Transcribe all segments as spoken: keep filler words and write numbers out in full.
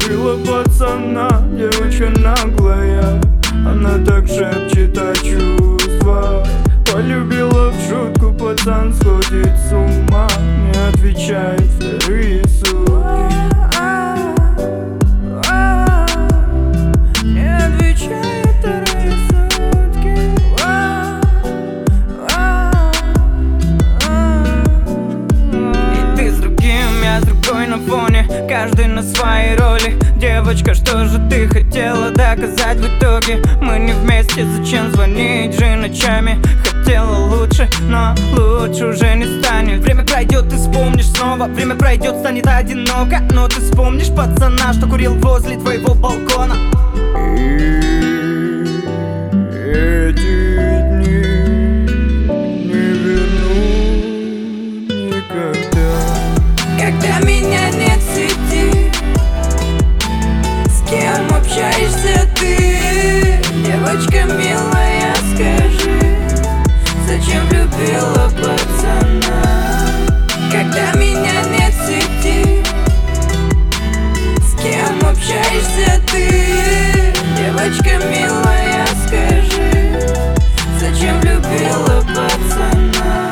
любила пацана, девочка наглая, она так шепчет о чувствах. Полюбила в шутку, пацан сходит с ума, не отвечает вторые сутки. На фоне, каждый на своей роли. Девочка, что же ты хотела доказать в итоге? Мы не вместе, зачем звонить же ночами? Хотела лучше, но лучше уже не станет. Время пройдет, ты вспомнишь снова. Время пройдет, станет одиноко. Но ты вспомнишь пацана, что курил возле твоего балкона. Когда меня нет в сети, с кем общаешься ты? Девочка милая, скажи, зачем влюбила пацана? Когда меня нет в сети, с кем общаешься ты? Девочка милая, скажи, зачем влюбила пацана?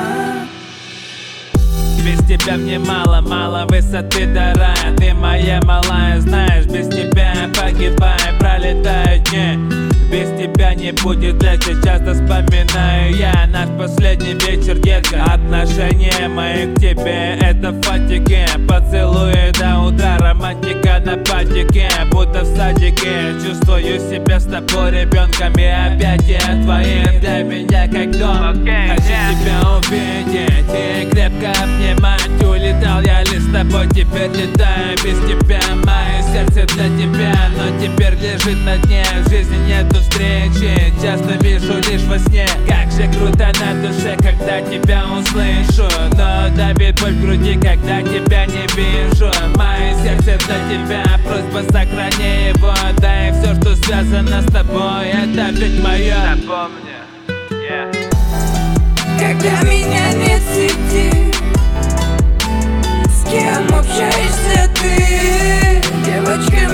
Без тебя мне мало, мало высоты до рая. Ты моя малая, знаешь, без тебя я погибаю, пролетаю дни. Без тебя не будет лет, часто вспоминаю я наш последний вечер, детка. Отношения мои к тебе — это фатики. Поцелуи до утра, романтика на патике, будто в садике. Чувствую себя с тобой ребенком, и объятия твои для меня как дом. okay, Хочу yeah. тебя увидеть и крепко обнимать. Улетал я лишь с тобой, теперь летаю без тебя. Мое сердце для тебя, но теперь лежит на дне. В жизни нету встречи, часто вижу лишь во сне. Как же круто на душе, когда тебя услышу, но давит боль в груди, когда тебя не вижу. Мое сердце для тебя, просьба сохрани его. Да и все, что связано с тобой, это ведь мое. Запомни, yeah. Когда меня нет в сети, с кем общаешься ты? Девочка